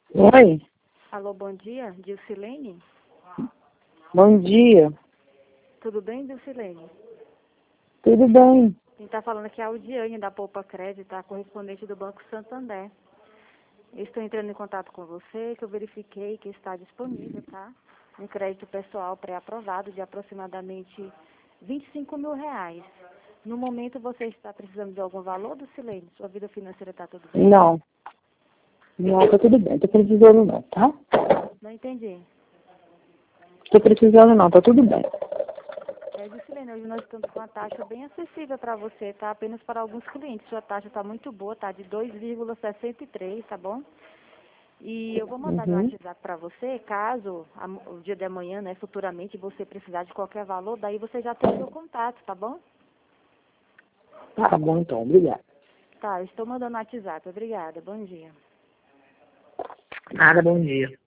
Oi, Alô, bom dia, Dilcilene? bom dia. Tudo bem, Dilcilene? Tudo bem? Quem está falando aqui é a Audiane, da Poupa Crédito, a correspondente do Banco Santander. Eu estou entrando em contato com você, que eu verifiquei que está disponível, tá? Um crédito pessoal pré-aprovado de aproximadamente R$ 25.000. No momento, você está precisando de algum valor, Dilcilene? Sua vida financeira está tudo bem? Não, não, tá tudo bem. Tô precisando não, tá? Não entendi. Tô precisando não, tá tudo bem. Dilcilene, hoje nós estamos com uma taxa bem acessível para você, tá? Apenas para alguns clientes. Sua taxa está muito boa, tá? De 2,63, tá bom? E eu vou mandar no Uhum. WhatsApp para você, caso o dia de amanhã, né, futuramente, você precisar de qualquer valor, daí você já tem o meu contato, tá bom? Tá bom então, obrigado. Tá, eu estou mandando no WhatsApp. Obrigada, bom dia. Nada, bom dia.